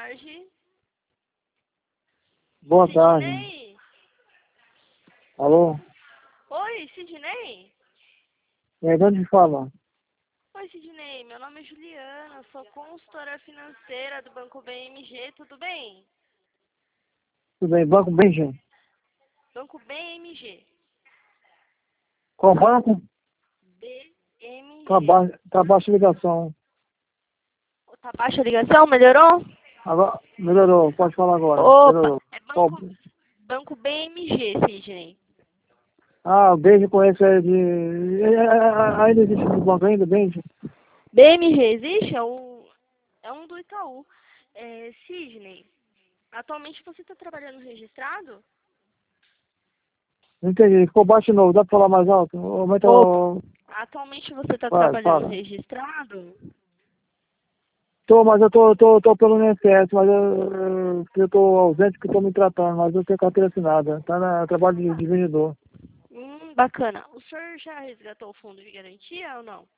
tarde. Boa tarde. Sidney? Alô? Oi, Sidney? De onde fala? Oi, Sidney. Meu nome é Juliana. Sou consultora financeira do Banco BMG. Tudo bem? Tudo bem? Banco Benja? Banco BMG. Qual banco? BMG. Tá baixa a ligação. Tá baixa a ligação? Melhorou? Agora, melhorou, pode falar agora. Opa, Melhorou. é Qual- Banco BMG, Sidney. Ah, o Benja conhece ainda existe esse banco ainda, Benja? BMG existe? É um do Itaú. Sidney, atualmente você está trabalhando registrado? Não entendi, ficou baixo de novo, dá pra falar mais alto? Aumenta Opa, o... atualmente você está Vai, trabalhando fala. registrado? Mas eu tô pelo INSS, mas eu tô ausente porque tô me tratando, mas eu tenho carteira assinada. Trabalho de vendedor. Bacana. O senhor já resgatou o fundo de garantia ou não?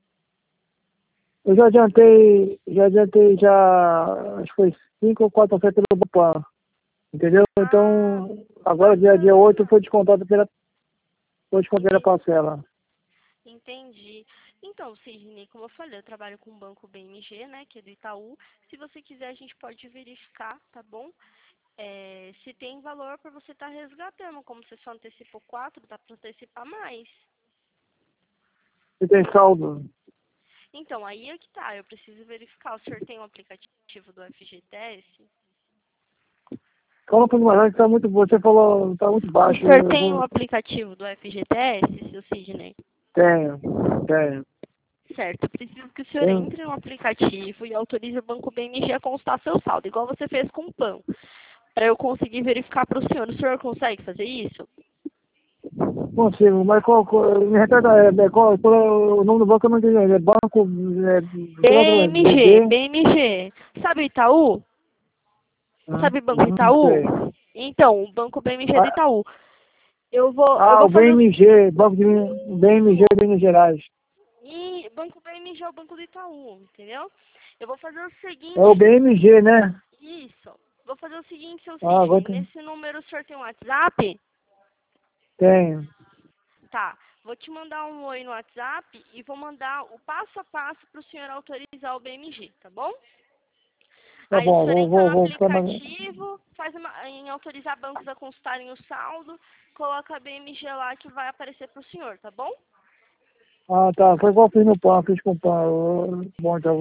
Eu já adiantei acho que foi 5 ou 4 ofertas pelo Bupan, entendeu? Ah, Então, agora dia bacana. 8 foi descontada a parcela. Entendi. Então, Sidney, como eu falei, eu trabalho com o Banco BMG, né, que é do Itaú. Se você quiser, a gente pode verificar, tá bom? Se tem valor para você estar resgatando. Como você só antecipou 4, dá para antecipar mais. Você tem saldo? Então, aí é que tá. Eu preciso verificar. O senhor tem um aplicativo do FGTS? Fala um pouco mais alto que tá muito, você falou, tá muito O baixo. senhor tem um aplicativo do FGTS, seu Sidney? Tenho. Certo, eu preciso que o senhor Tenho. entre no aplicativo e autorize o Banco BMG a constar seu saldo, igual você fez com o PAN, para eu conseguir verificar para o senhor. O senhor consegue fazer isso? Consigo, mas me repete, qual é o nome do banco? Eu não entendi. É banco, BMG, BMG. Sabe o Itaú? Sabe o Banco Não Itaú? sei. Então, o Banco BMG é do Itaú. Eu O vou fazer o... BMG, BMG de Minas Gerais. E Banco BMG é o Banco do Itaú, entendeu? Eu vou fazer o É o seguinte... BMG, né? Isso. Vou fazer o seguinte, seu Agora Sidney. Nesse número o senhor tem um WhatsApp? tenho. Tá. Vou te mandar um oi no WhatsApp e vou mandar o passo a passo para o senhor autorizar o BMG, tá bom? Tá Aí o bom, senhor entra no vou ficar aplicativo, em autorizar bancos a consultarem o saldo, coloca a BMG lá que vai aparecer para o senhor, tá bom? Tá. Foi igual eu fiz no PAN, fiz com o PAN. Bom, então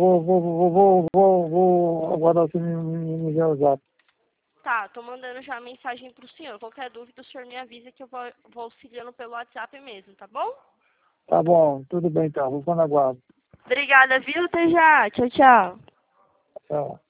vou aguardar você me enviar o zap. Tá, tô mandando já a mensagem pro senhor. Qualquer dúvida, o senhor me avisa que eu vou auxiliando pelo WhatsApp mesmo, tá bom? Tá bom, tudo bem então, vou ficar na guarda. Obrigada, viu? Até já. Tchau, tchau. Tchau.